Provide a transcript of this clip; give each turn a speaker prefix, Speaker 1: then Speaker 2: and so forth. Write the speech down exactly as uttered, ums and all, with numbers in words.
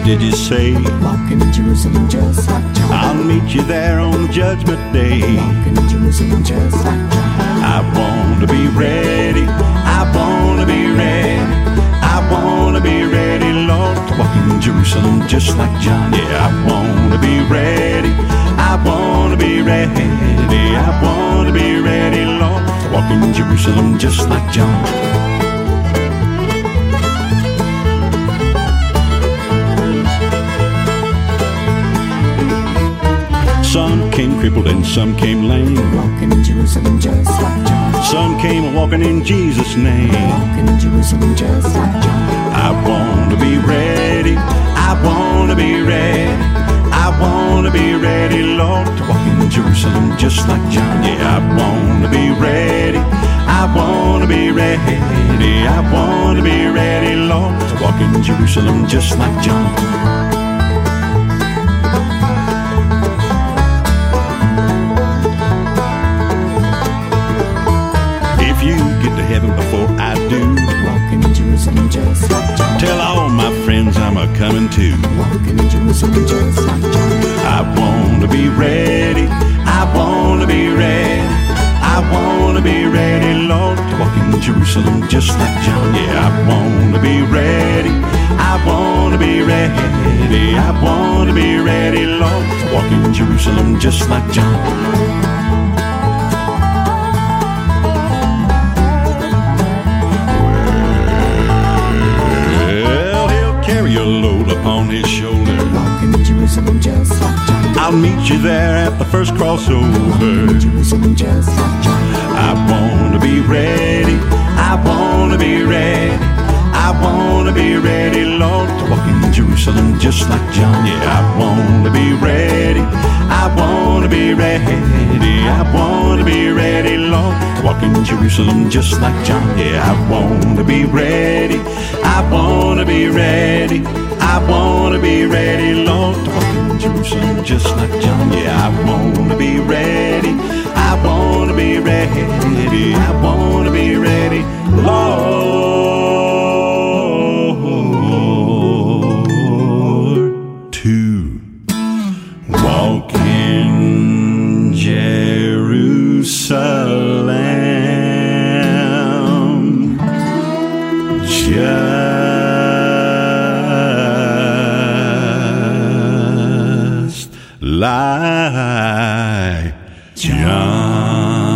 Speaker 1: did you say?
Speaker 2: Walking in Jerusalem just like John.
Speaker 1: I'll meet you there on the judgment day.
Speaker 2: Walking in Jerusalem just like John.
Speaker 1: I want to be ready. I want to be ready. I want to be ready, Lord, to walk in Jerusalem just like John. Yeah, I want to be ready. I want to be ready. I want to be ready, Lord, to walk in Jerusalem just like John. Some came crippled and some came lame.
Speaker 2: Walking in Jerusalem just like John.
Speaker 1: Some came walking in Jesus' name.
Speaker 2: Walking in Jerusalem just like John.
Speaker 1: I want to be ready. I want to be ready. I want to be ready, Lord, to walk in Jerusalem just like John. Yeah, I want to be ready. I want to be ready. I want to be ready, Lord, to walk in Jerusalem just like John. If you get to heaven before I do,
Speaker 2: Walking in Jerusalem just like John.
Speaker 1: tell all my friends I'm a coming too.
Speaker 2: Walking in Jerusalem just like John.
Speaker 1: I want to be ready. I want to be ready. I want to be ready, Lord, to walk in Jerusalem just like John. Yeah, I want to be ready. I want to be ready. I want to be ready, Lord, to walk in Jerusalem just like John. Your load upon his shoulder.
Speaker 2: Walking in Jerusalem just like John.
Speaker 1: I'll meet you there at the first crossover.
Speaker 2: Walking in Jerusalem just like John.
Speaker 1: I want to be ready. I want to be ready. I want to be ready, Lord, to walk in Jerusalem just like John. Yeah, I want to be ready. I want to be ready. I want to be ready, Lord, to walk in Jerusalem just like John. Yeah, I want to be ready. I want to be ready. I want to be ready, Lord, to walk in Jerusalem just like John. Yeah, I want to be ready. I want to be ready. I want to be ready, Lord, to walk in Jerusalem just like John.